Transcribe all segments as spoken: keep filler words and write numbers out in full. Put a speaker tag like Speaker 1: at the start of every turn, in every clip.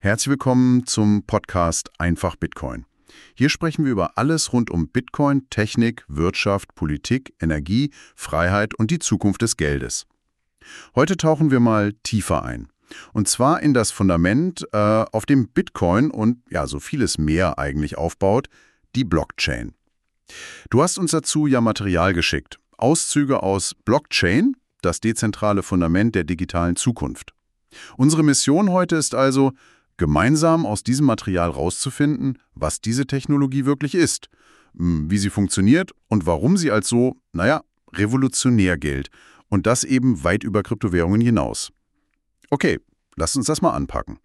Speaker 1: Herzlich willkommen zum Podcast Einfach Bitcoin. Hier sprechen wir über alles rund um Bitcoin, Technik, Wirtschaft, Politik, Energie, Freiheit und die Zukunft des Geldes. Heute tauchen wir mal tiefer ein. Und zwar in das Fundament, äh, auf dem Bitcoin und ja, so vieles mehr eigentlich aufbaut, die Blockchain. Du hast uns dazu ja Material geschickt. Auszüge aus Blockchain, das dezentrale Fundament der digitalen Zukunft. Unsere Mission heute ist also, gemeinsam aus diesem Material rauszufinden, was diese Technologie wirklich ist, wie sie funktioniert und warum sie als so, naja, revolutionär gilt. Und das eben weit über Kryptowährungen hinaus. Okay, lasst uns das mal anpacken.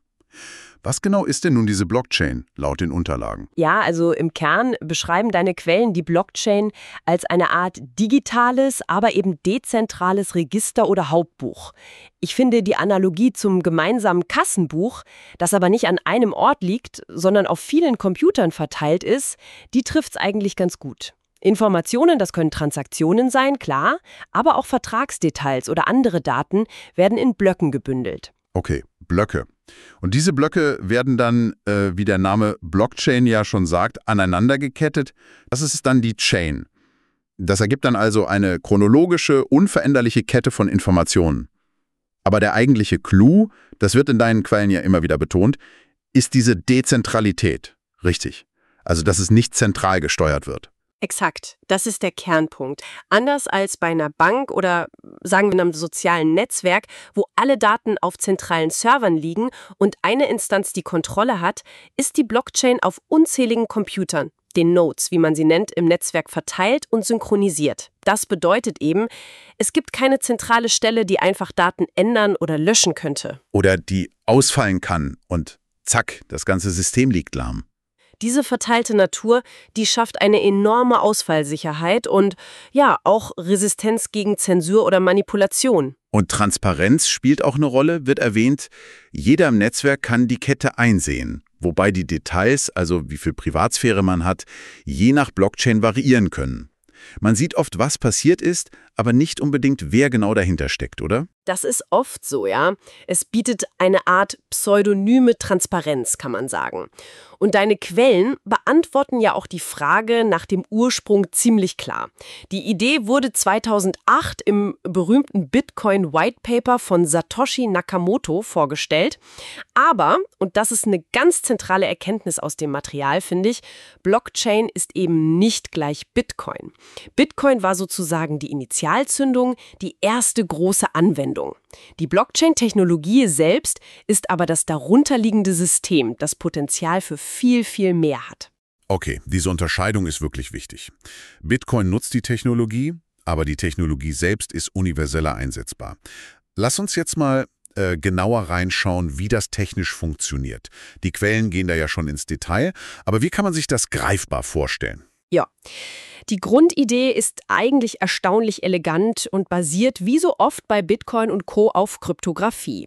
Speaker 1: Was genau ist denn nun diese Blockchain, laut den Unterlagen?
Speaker 2: Ja, also im Kern beschreiben deine Quellen die Blockchain als eine Art digitales, aber eben dezentrales Register oder Hauptbuch. Ich finde die Analogie zum gemeinsamen Kassenbuch, das aber nicht an einem Ort liegt, sondern auf vielen Computern verteilt ist, die trifft's eigentlich ganz gut. Informationen, das können Transaktionen sein, klar, aber auch Vertragsdetails oder andere Daten werden in Blöcken gebündelt.
Speaker 1: Okay, Blöcke. Und diese Blöcke werden dann, äh, wie der Name Blockchain ja schon sagt, aneinander gekettet. Das ist dann die Chain. Das ergibt dann also eine chronologische, unveränderliche Kette von Informationen. Aber der eigentliche Clou, das wird in deinen Quellen ja immer wieder betont, ist diese Dezentralität. Richtig. Also, dass es nicht zentral gesteuert wird.
Speaker 2: Exakt, das ist der Kernpunkt. Anders als bei einer Bank oder sagen wir in einem sozialen Netzwerk, wo alle Daten auf zentralen Servern liegen und eine Instanz die Kontrolle hat, ist die Blockchain auf unzähligen Computern, den Nodes, wie man sie nennt, im Netzwerk verteilt und synchronisiert. Das bedeutet eben, es gibt keine zentrale Stelle, die einfach Daten ändern oder löschen könnte.
Speaker 1: Oder die ausfallen kann und zack, das ganze System liegt lahm.
Speaker 2: Diese verteilte Natur, die schafft eine enorme Ausfallsicherheit und ja, auch Resistenz gegen Zensur oder Manipulation.
Speaker 1: Und Transparenz spielt auch eine Rolle, wird erwähnt. Jeder im Netzwerk kann die Kette einsehen, wobei die Details, also wie viel Privatsphäre man hat, je nach Blockchain variieren können. Man sieht oft, was passiert ist, aber nicht unbedingt, wer genau dahinter steckt, oder?
Speaker 2: Das ist oft so, ja. Es bietet eine Art pseudonyme Transparenz, kann man sagen. Und deine Quellen beantworten ja auch die Frage nach dem Ursprung ziemlich klar. Die Idee wurde zweitausendacht im berühmten Bitcoin White Paper von Satoshi Nakamoto vorgestellt. Aber, und das ist eine ganz zentrale Erkenntnis aus dem Material, finde ich, Blockchain ist eben nicht gleich Bitcoin. Bitcoin war sozusagen die Initialzündung, die erste große Anwendung. Die Blockchain-Technologie selbst ist aber das darunterliegende System, das Potenzial für viel, viel mehr hat.
Speaker 1: Okay, diese Unterscheidung ist wirklich wichtig. Bitcoin nutzt die Technologie, aber die Technologie selbst ist universeller einsetzbar. Lass uns jetzt mal äh, genauer reinschauen, wie das technisch funktioniert. Die Quellen gehen da ja schon ins Detail, aber wie kann man sich das greifbar vorstellen?
Speaker 2: Ja, die Grundidee ist eigentlich erstaunlich elegant und basiert wie so oft bei Bitcoin und Co. auf Kryptographie.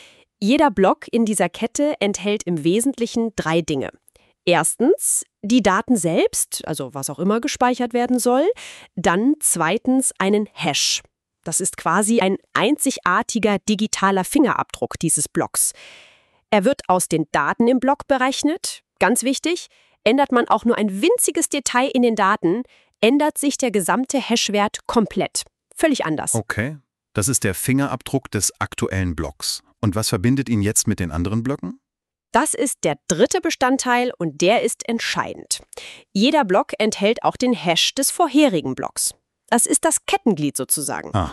Speaker 2: Jeder Block in dieser Kette enthält im Wesentlichen drei Dinge. Erstens die Daten selbst, also was auch immer gespeichert werden soll. Dann zweitens einen Hash. Das ist quasi ein einzigartiger digitaler Fingerabdruck dieses Blocks. Er wird aus den Daten im Block berechnet. Ganz wichtig, ändert man auch nur ein winziges Detail in den Daten, ändert sich der gesamte Hashwert komplett. Völlig anders.
Speaker 3: Okay, das ist der Fingerabdruck des aktuellen Blocks. Und was verbindet ihn jetzt mit den anderen Blöcken?
Speaker 2: Das ist der dritte Bestandteil und der ist entscheidend. Jeder Block enthält auch den Hash des vorherigen Blocks. Das ist das Kettenglied sozusagen.
Speaker 3: Ah.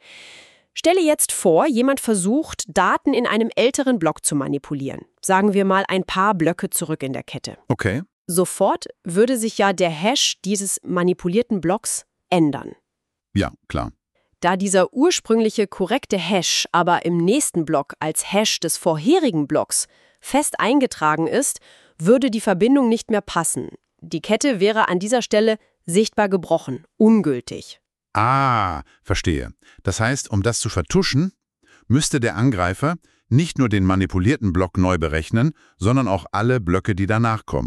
Speaker 2: Stelle jetzt vor, jemand versucht, Daten in einem älteren Block zu manipulieren. Sagen wir mal ein paar Blöcke zurück in der Kette.
Speaker 3: Okay.
Speaker 2: Sofort würde sich ja der Hash dieses manipulierten Blocks ändern.
Speaker 1: Ja, klar.
Speaker 2: Da dieser ursprüngliche korrekte Hash aber im nächsten Block als Hash des vorherigen Blocks fest eingetragen ist, würde die Verbindung nicht mehr passen. Die Kette wäre an dieser Stelle sichtbar gebrochen, ungültig.
Speaker 1: Ah, verstehe. Das heißt, um das zu vertuschen, müsste der Angreifer nicht nur den manipulierten Block neu berechnen, sondern auch alle Blöcke, die danach kommen.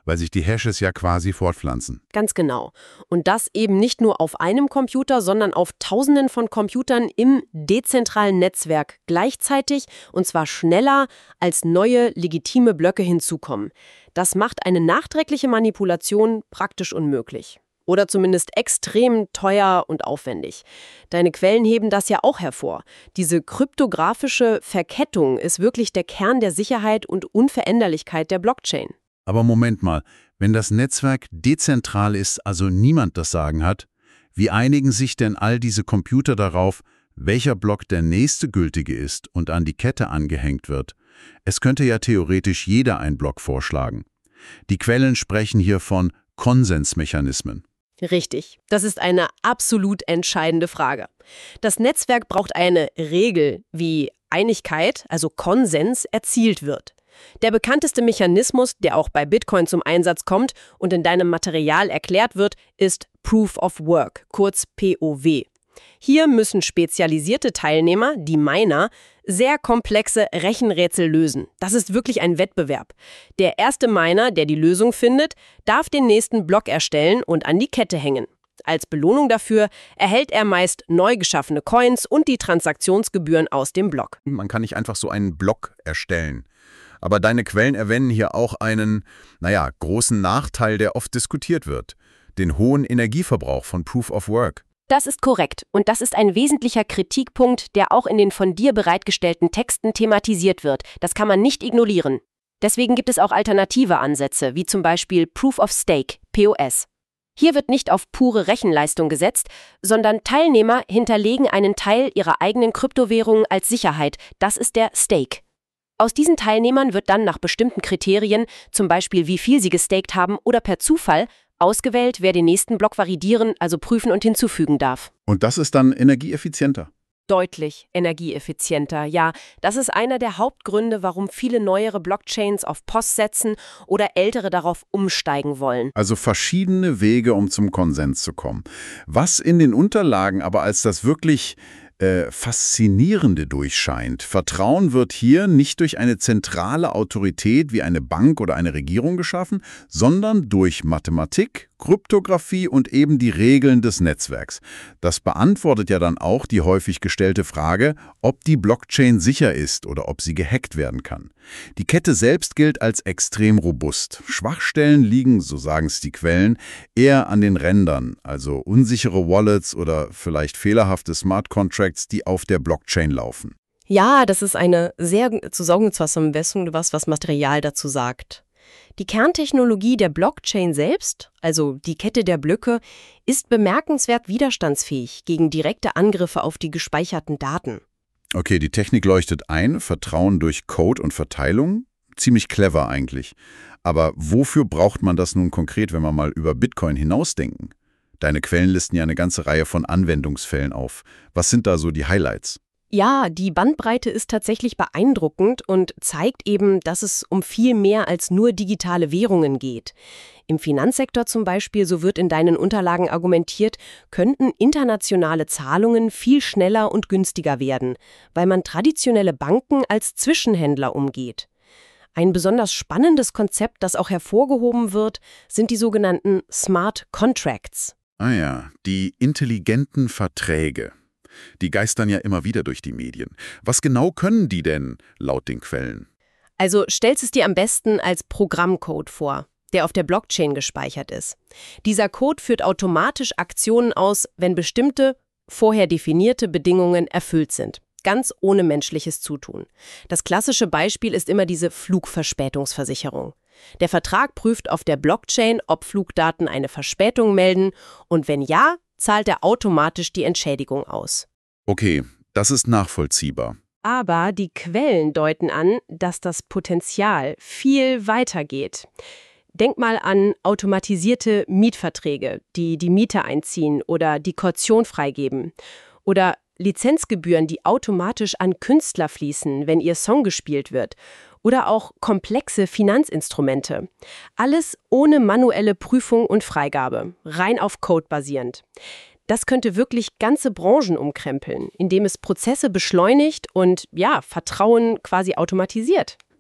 Speaker 1: weil sich die Hashes ja quasi fortpflanzen.
Speaker 2: Ganz genau. Und das eben nicht nur auf einem Computer, sondern auf Tausenden von Computern im dezentralen Netzwerk gleichzeitig und zwar schneller, als neue, legitime Blöcke hinzukommen. Das macht eine nachträgliche Manipulation praktisch unmöglich. Oder zumindest extrem teuer und aufwendig. Deine Quellen heben das ja auch hervor. Diese kryptografische Verkettung ist wirklich der Kern der Sicherheit und Unveränderlichkeit der Blockchain.
Speaker 1: Aber Moment mal, wenn das Netzwerk dezentral ist, also niemand das Sagen hat, wie einigen sich denn all diese Computer darauf, welcher Block der nächste gültige ist und an die Kette angehängt wird? Es könnte ja theoretisch jeder einen Block vorschlagen. Die Quellen sprechen hier von Konsensmechanismen.
Speaker 2: Richtig, das ist eine absolut entscheidende Frage. Das Netzwerk braucht eine Regel, wie Einigkeit, also Konsens, erzielt wird. Der bekannteste Mechanismus, der auch bei Bitcoin zum Einsatz kommt und in deinem Material erklärt wird, ist Proof of Work, kurz P O W. Hier müssen spezialisierte Teilnehmer, die Miner, sehr komplexe Rechenrätsel lösen. Das ist wirklich ein Wettbewerb. Der erste Miner, der die Lösung findet, darf den nächsten Block erstellen und an die Kette hängen. Als Belohnung dafür erhält er meist neu geschaffene Coins und die Transaktionsgebühren aus dem Block.
Speaker 1: Man kann nicht einfach so einen Block erstellen. Aber deine Quellen erwähnen hier auch einen, naja, großen Nachteil, der oft diskutiert wird. Den hohen Energieverbrauch von Proof of Work.
Speaker 2: Das ist korrekt und das ist ein wesentlicher Kritikpunkt, der auch in den von dir bereitgestellten Texten thematisiert wird. Das kann man nicht ignorieren. Deswegen gibt es auch alternative Ansätze, wie zum Beispiel Proof of Stake, P O S. Hier wird nicht auf pure Rechenleistung gesetzt, sondern Teilnehmer hinterlegen einen Teil ihrer eigenen Kryptowährungen als Sicherheit. Das ist der Stake. Aus diesen Teilnehmern wird dann nach bestimmten Kriterien, zum Beispiel wie viel sie gestaked haben oder per Zufall, ausgewählt, wer den nächsten Block validieren, also prüfen und hinzufügen darf.
Speaker 1: Und das ist dann energieeffizienter?
Speaker 2: Deutlich energieeffizienter, ja. Das ist einer der Hauptgründe, warum viele neuere Blockchains auf P O S setzen oder ältere darauf umsteigen wollen.
Speaker 1: Also verschiedene Wege, um zum Konsens zu kommen. Was in den Unterlagen aber als das wirklich äh, Faszinierende durchscheint. Vertrauen wird hier nicht durch eine zentrale Autorität wie eine Bank oder eine Regierung geschaffen, sondern durch Mathematik, Kryptographie und eben die Regeln des Netzwerks. Das beantwortet ja dann auch die häufig gestellte Frage, ob die Blockchain sicher ist oder ob sie gehackt werden kann. Die Kette selbst gilt als extrem robust. Schwachstellen liegen, so sagen es die Quellen, eher an den Rändern, also unsichere Wallets oder vielleicht fehlerhafte Smart Contracts, die auf der Blockchain laufen.
Speaker 2: Ja, das ist eine sehr Zusammengefasste, was was Material dazu sagt. Die Kerntechnologie der Blockchain selbst, also die Kette der Blöcke, ist bemerkenswert widerstandsfähig gegen direkte Angriffe auf die gespeicherten Daten.
Speaker 1: Okay, die Technik leuchtet ein, Vertrauen durch Code und Verteilung. Ziemlich clever eigentlich. Aber wofür braucht man das nun konkret, wenn wir mal über Bitcoin hinausdenken? Deine Quellen listen ja eine ganze Reihe von Anwendungsfällen auf. Was sind da so die Highlights?
Speaker 2: Ja, die Bandbreite ist tatsächlich beeindruckend und zeigt eben, dass es um viel mehr als nur digitale Währungen geht. Im Finanzsektor zum Beispiel, so wird in deinen Unterlagen argumentiert, könnten internationale Zahlungen viel schneller und günstiger werden, weil man traditionelle Banken als Zwischenhändler umgeht. Ein besonders spannendes Konzept, das auch hervorgehoben wird, sind die sogenannten Smart Contracts.
Speaker 1: Ah ja, die intelligenten Verträge. Die geistern ja immer wieder durch die Medien. Was genau können die denn, laut den Quellen?
Speaker 2: Also stellst es dir am besten als Programmcode vor, der auf der Blockchain gespeichert ist. Dieser Code führt automatisch Aktionen aus, wenn bestimmte, vorher definierte Bedingungen erfüllt sind. Ganz ohne menschliches Zutun. Das klassische Beispiel ist immer diese Flugverspätungsversicherung. Der Vertrag prüft auf der Blockchain, ob Flugdaten eine Verspätung melden und wenn ja, zahlt er automatisch die Entschädigung aus.
Speaker 1: Okay, das ist nachvollziehbar.
Speaker 2: Aber die Quellen deuten an, dass das Potenzial viel weiter geht. Denk mal an automatisierte Mietverträge, die die Miete einziehen oder die Kaution freigeben. Oder Lizenzgebühren, die automatisch an Künstler fließen, wenn ihr Song gespielt wird. Oder auch komplexe Finanzinstrumente. Alles ohne manuelle Prüfung und Freigabe, rein auf Code basierend. Das könnte wirklich ganze Branchen umkrempeln, indem es Prozesse beschleunigt und, ja, Vertrauen quasi automatisiert.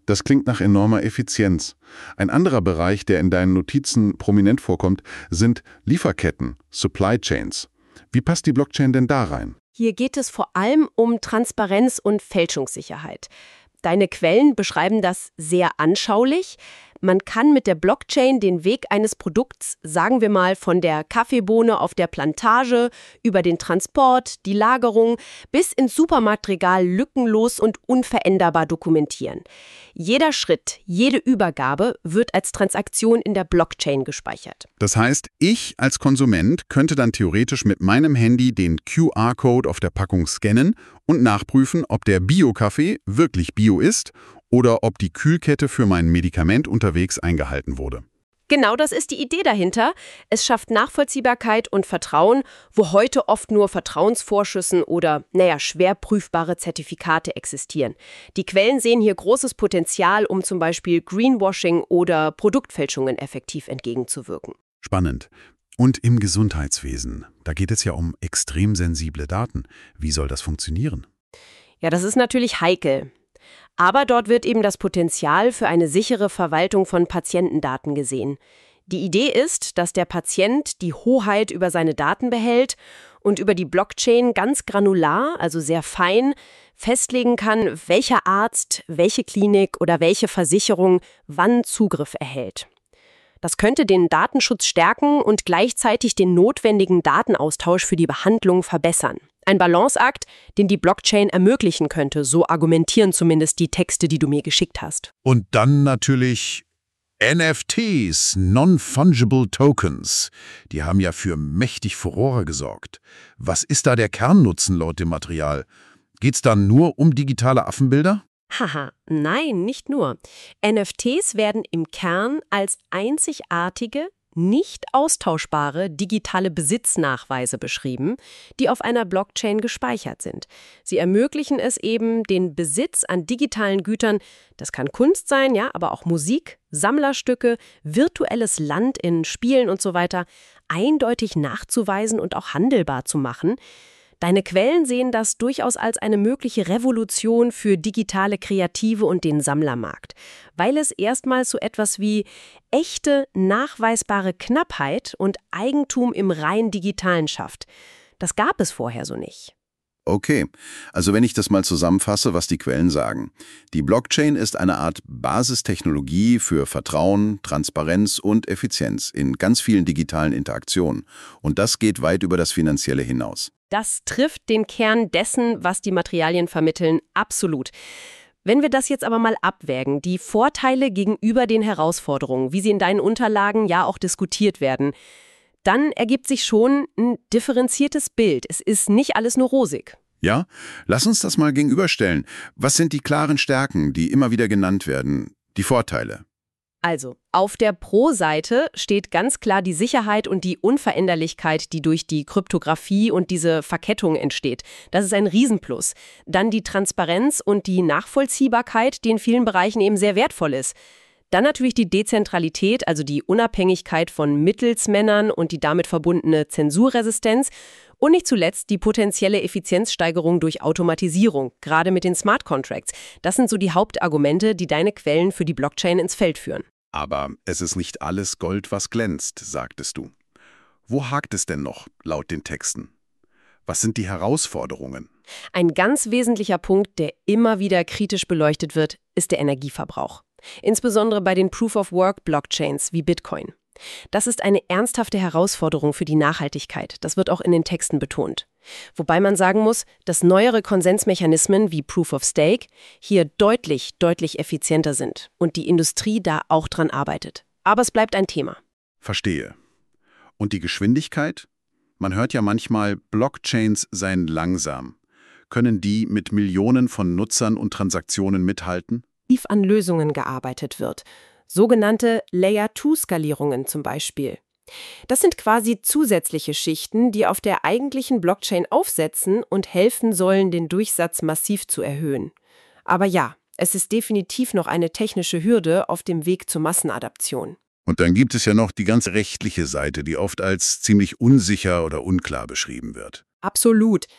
Speaker 1: Das klingt nach enormer Effizienz. Ein anderer Bereich, der in deinen Notizen prominent vorkommt, sind Lieferketten, Supply Chains. Wie passt die Blockchain denn da rein?
Speaker 2: Hier geht es vor allem um Transparenz und Fälschungssicherheit. Deine Quellen beschreiben das sehr anschaulich. Man kann mit der Blockchain den Weg eines Produkts, sagen wir mal von der Kaffeebohne auf der Plantage, über den Transport, die Lagerung bis ins Supermarktregal lückenlos und unveränderbar dokumentieren. Jeder Schritt, jede Übergabe wird als Transaktion in der Blockchain gespeichert.
Speaker 1: Das heißt, ich als Konsument könnte dann theoretisch mit meinem Handy den Q R-Code auf der Packung scannen und nachprüfen, ob der Bio-Kaffee wirklich Bio ist oder ob die Kühlkette für mein Medikament unterwegs eingehalten wurde.
Speaker 2: Genau das ist die Idee dahinter. Es schafft Nachvollziehbarkeit und Vertrauen, wo heute oft nur Vertrauensvorschüssen oder, naja, schwer prüfbare Zertifikate existieren. Die Quellen sehen hier großes Potenzial, um zum Beispiel Greenwashing oder Produktfälschungen effektiv entgegenzuwirken.
Speaker 1: Spannend. Und im Gesundheitswesen, da geht es ja um extrem sensible Daten. Wie soll das funktionieren?
Speaker 2: Ja, das ist natürlich heikel. Aber dort wird eben das Potenzial für eine sichere Verwaltung von Patientendaten gesehen. Die Idee ist, dass der Patient die Hoheit über seine Daten behält und über die Blockchain ganz granular, also sehr fein, festlegen kann, welcher Arzt, welche Klinik oder welche Versicherung wann Zugriff erhält. Das könnte den Datenschutz stärken und gleichzeitig den notwendigen Datenaustausch für die Behandlung verbessern. Ein Balanceakt, den die Blockchain ermöglichen könnte, so argumentieren zumindest die Texte, die du mir geschickt hast.
Speaker 1: Und dann natürlich N F Ts, Non-Fungible Tokens. Die haben ja für mächtig Furore gesorgt. Was ist da der Kernnutzen laut dem Material? Geht's dann nur um digitale Affenbilder?
Speaker 2: Haha, nein, nicht nur. N F Ts werden im Kern als einzigartige, nicht austauschbare digitale Besitznachweise beschrieben, die auf einer Blockchain gespeichert sind. Sie ermöglichen es eben, den Besitz an digitalen Gütern, das kann Kunst sein, ja, aber auch Musik, Sammlerstücke, virtuelles Land in Spielen und so weiter, eindeutig nachzuweisen und auch handelbar zu machen. Deine Quellen sehen das durchaus als eine mögliche Revolution für digitale Kreative und den Sammlermarkt, weil es erstmals so etwas wie echte, nachweisbare Knappheit und Eigentum im rein Digitalen schafft. Das gab es vorher so nicht.
Speaker 1: Okay, also wenn ich das mal zusammenfasse, was die Quellen sagen. Die Blockchain ist eine Art Basistechnologie für Vertrauen, Transparenz und Effizienz in ganz vielen digitalen Interaktionen. Und das geht weit über das Finanzielle hinaus.
Speaker 2: Das trifft den Kern dessen, was die Materialien vermitteln, absolut. Wenn wir das jetzt aber mal abwägen, die Vorteile gegenüber den Herausforderungen, wie sie in deinen Unterlagen ja auch diskutiert werden, dann ergibt sich schon ein differenziertes Bild. Es ist nicht alles nur rosig.
Speaker 1: Ja, lass uns das mal gegenüberstellen. Was sind die klaren Stärken, die immer wieder genannt werden, die Vorteile?
Speaker 2: Also, auf der Pro-Seite steht ganz klar die Sicherheit und die Unveränderlichkeit, die durch die Kryptographie und diese Verkettung entsteht. Das ist ein Riesenplus. Dann die Transparenz und die Nachvollziehbarkeit, die in vielen Bereichen eben sehr wertvoll ist. Dann natürlich die Dezentralität, also die Unabhängigkeit von Mittelsmännern und die damit verbundene Zensurresistenz. Und nicht zuletzt die potenzielle Effizienzsteigerung durch Automatisierung, gerade mit den Smart Contracts. Das sind so die Hauptargumente, die deine Quellen für die Blockchain ins Feld führen.
Speaker 1: Aber es ist nicht alles Gold, was glänzt, sagtest du. Wo hakt es denn noch, laut den Texten? Was sind die Herausforderungen?
Speaker 2: Ein ganz wesentlicher Punkt, der immer wieder kritisch beleuchtet wird, ist der Energieverbrauch. Insbesondere bei den Proof-of-Work-Blockchains wie Bitcoin. Das ist eine ernsthafte Herausforderung für die Nachhaltigkeit. Das wird auch in den Texten betont. Wobei man sagen muss, dass neuere Konsensmechanismen wie Proof of Stake hier deutlich, deutlich effizienter sind und die Industrie da auch dran arbeitet. Aber es bleibt ein Thema.
Speaker 1: Verstehe. Und die Geschwindigkeit? Man hört ja manchmal, Blockchains seien langsam. Können die mit Millionen von Nutzern und Transaktionen mithalten?
Speaker 2: Tief an Lösungen gearbeitet wird. Sogenannte Layer zwei Skalierungen zum Beispiel. Das sind quasi zusätzliche Schichten, die auf der eigentlichen Blockchain aufsetzen und helfen sollen, den Durchsatz massiv zu erhöhen. Aber ja, es ist definitiv noch eine technische Hürde auf dem Weg zur Massenadaption.
Speaker 1: Und dann gibt es ja noch die ganze rechtliche Seite, die oft als ziemlich unsicher oder unklar beschrieben wird.
Speaker 2: Absolut.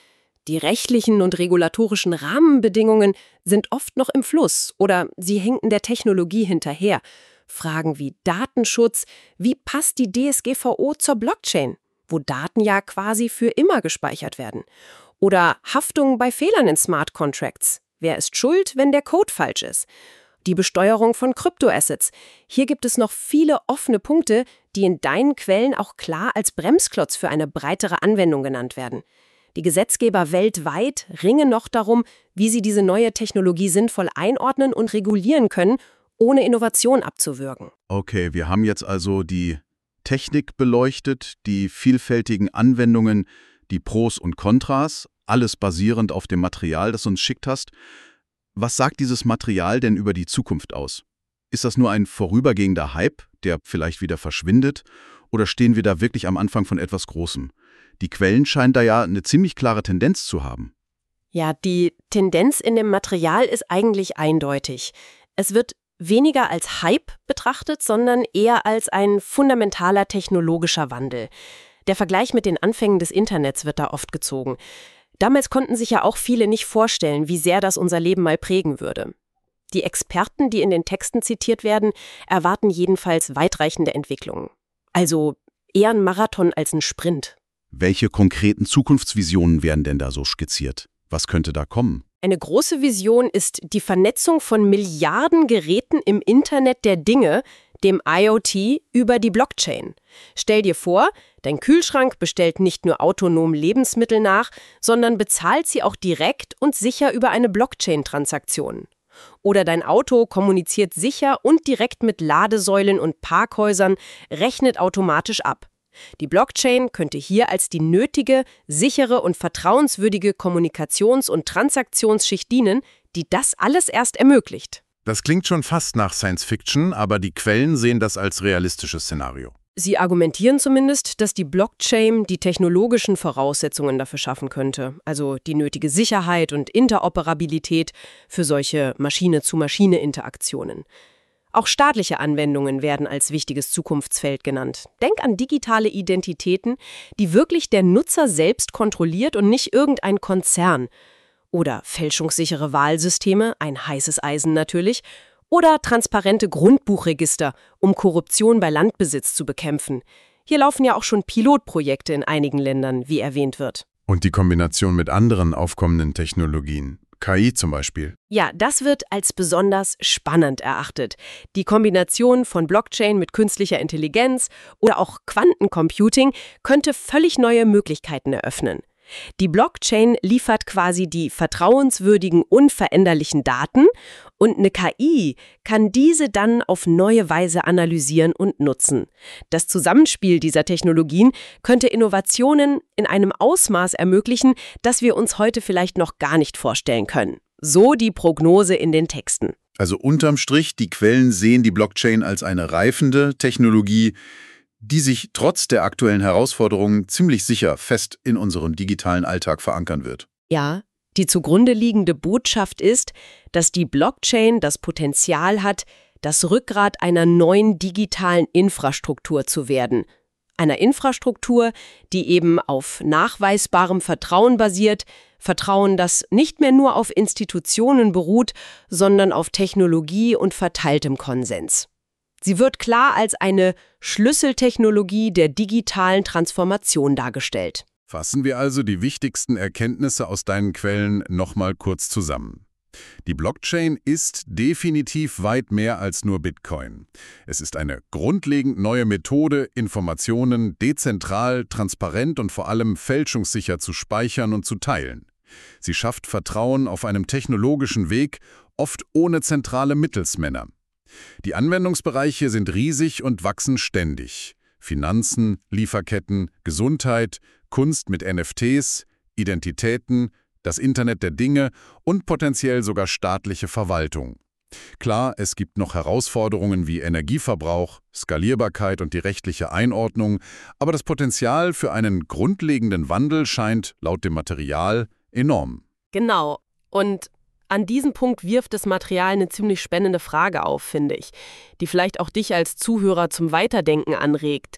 Speaker 2: Die rechtlichen und regulatorischen Rahmenbedingungen sind oft noch im Fluss oder sie hinken der Technologie hinterher. Fragen wie Datenschutz, wie passt die D S G V O zur Blockchain, wo Daten ja quasi für immer gespeichert werden? Oder Haftung bei Fehlern in Smart Contracts. Wer ist schuld, wenn der Code falsch ist? Die Besteuerung von Kryptoassets. Hier gibt es noch viele offene Punkte, die in deinen Quellen auch klar als Bremsklotz für eine breitere Anwendung genannt werden. Die Gesetzgeber weltweit ringen noch darum, wie sie diese neue Technologie sinnvoll einordnen und regulieren können, ohne Innovation abzuwürgen.
Speaker 1: Okay, wir haben jetzt also die Technik beleuchtet, die vielfältigen Anwendungen, die Pros und Kontras, alles basierend auf dem Material, das du uns schickt hast. Was sagt dieses Material denn über die Zukunft aus? Ist das nur ein vorübergehender Hype, der vielleicht wieder verschwindet, oder stehen wir da wirklich am Anfang von etwas Großem? Die Quellen scheinen da ja eine ziemlich klare Tendenz zu haben.
Speaker 2: Ja, die Tendenz in dem Material ist eigentlich eindeutig. Es wird weniger als Hype betrachtet, sondern eher als ein fundamentaler technologischer Wandel. Der Vergleich mit den Anfängen des Internets wird da oft gezogen. Damals konnten sich ja auch viele nicht vorstellen, wie sehr das unser Leben mal prägen würde. Die Experten, die in den Texten zitiert werden, erwarten jedenfalls weitreichende Entwicklungen. Also eher ein Marathon als ein Sprint.
Speaker 1: Welche konkreten Zukunftsvisionen werden denn da so skizziert? Was könnte da kommen?
Speaker 2: Eine große Vision ist die Vernetzung von Milliarden Geräten im Internet der Dinge, dem I O T, über die Blockchain. Stell dir vor, dein Kühlschrank bestellt nicht nur autonom Lebensmittel nach, sondern bezahlt sie auch direkt und sicher über eine Blockchain-Transaktion. Oder dein Auto kommuniziert sicher und direkt mit Ladesäulen und Parkhäusern, rechnet automatisch ab. Die Blockchain könnte hier als die nötige, sichere und vertrauenswürdige Kommunikations- und Transaktionsschicht dienen, die das alles erst ermöglicht.
Speaker 1: Das klingt schon fast nach Science Fiction, aber die Quellen sehen das als realistisches Szenario.
Speaker 2: Sie argumentieren zumindest, dass die Blockchain die technologischen Voraussetzungen dafür schaffen könnte, also die nötige Sicherheit und Interoperabilität für solche Maschine-zu-Maschine-Interaktionen. Auch staatliche Anwendungen werden als wichtiges Zukunftsfeld genannt. Denk an digitale Identitäten, die wirklich der Nutzer selbst kontrolliert und nicht irgendein Konzern. Oder fälschungssichere Wahlsysteme, ein heißes Eisen natürlich. Oder transparente Grundbuchregister, um Korruption bei Landbesitz zu bekämpfen. Hier laufen ja auch schon Pilotprojekte in einigen Ländern, wie erwähnt wird.
Speaker 1: Und die Kombination mit anderen aufkommenden Technologien, K I zum Beispiel.
Speaker 2: Ja, das wird als besonders spannend erachtet. Die Kombination von Blockchain mit künstlicher Intelligenz oder auch Quantencomputing könnte völlig neue Möglichkeiten eröffnen. Die Blockchain liefert quasi die vertrauenswürdigen, unveränderlichen Daten und eine K I kann diese dann auf neue Weise analysieren und nutzen. Das Zusammenspiel dieser Technologien könnte Innovationen in einem Ausmaß ermöglichen, das wir uns heute vielleicht noch gar nicht vorstellen können. So die Prognose in den Texten.
Speaker 1: Also unterm Strich, die Quellen sehen die Blockchain als eine reifende Technologie, die sich trotz der aktuellen Herausforderungen ziemlich sicher fest in unserem digitalen Alltag verankern wird.
Speaker 2: Ja, die zugrunde liegende Botschaft ist, dass die Blockchain das Potenzial hat, das Rückgrat einer neuen digitalen Infrastruktur zu werden. Einer Infrastruktur, die eben auf nachweisbarem Vertrauen basiert, Vertrauen, das nicht mehr nur auf Institutionen beruht, sondern auf Technologie und verteiltem Konsens. Sie wird klar als eine Schlüsseltechnologie der digitalen Transformation dargestellt.
Speaker 1: Fassen wir also die wichtigsten Erkenntnisse aus deinen Quellen nochmal kurz zusammen. Die Blockchain ist definitiv weit mehr als nur Bitcoin. Es ist eine grundlegend neue Methode, Informationen dezentral, transparent und vor allem fälschungssicher zu speichern und zu teilen. Sie schafft Vertrauen auf einem technologischen Weg, oft ohne zentrale Mittelsmänner. Die Anwendungsbereiche sind riesig und wachsen ständig. Finanzen, Lieferketten, Gesundheit, Kunst mit N F Ts, Identitäten, das Internet der Dinge und potenziell sogar staatliche Verwaltung. Klar, es gibt noch Herausforderungen wie Energieverbrauch, Skalierbarkeit und die rechtliche Einordnung, aber das Potenzial für einen grundlegenden Wandel scheint, laut dem Material, enorm.
Speaker 2: Genau. Und an diesem Punkt wirft das Material eine ziemlich spannende Frage auf, finde ich, die vielleicht auch dich als Zuhörer zum Weiterdenken anregt.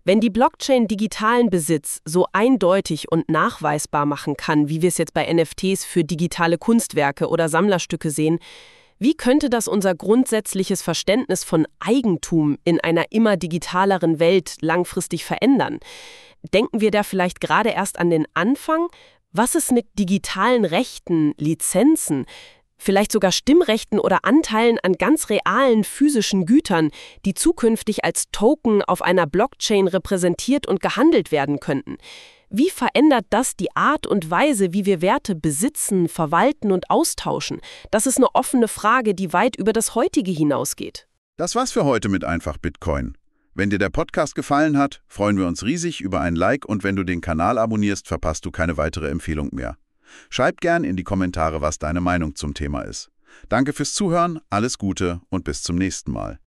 Speaker 2: Wenn die Blockchain digitalen Besitz so eindeutig und nachweisbar machen kann, wie wir es jetzt bei N F Ts für digitale Kunstwerke oder Sammlerstücke sehen, wie könnte das unser grundsätzliches Verständnis von Eigentum in einer immer digitaleren Welt langfristig verändern? Denken wir da vielleicht gerade erst an den Anfang? Was ist mit digitalen Rechten, Lizenzen, vielleicht sogar Stimmrechten oder Anteilen an ganz realen physischen Gütern, die zukünftig als Token auf einer Blockchain repräsentiert und gehandelt werden könnten? Wie verändert das die Art und Weise, wie wir Werte besitzen, verwalten und austauschen? Das ist eine offene Frage, die weit über das Heutige hinausgeht.
Speaker 1: Das war's für heute mit Einfach Bitcoin. Wenn dir der Podcast gefallen hat, freuen wir uns riesig über ein Like und wenn du den Kanal abonnierst, verpasst du keine weitere Empfehlung mehr. Schreib gern in die Kommentare, was deine Meinung zum Thema ist. Danke fürs Zuhören, alles Gute und bis zum nächsten Mal.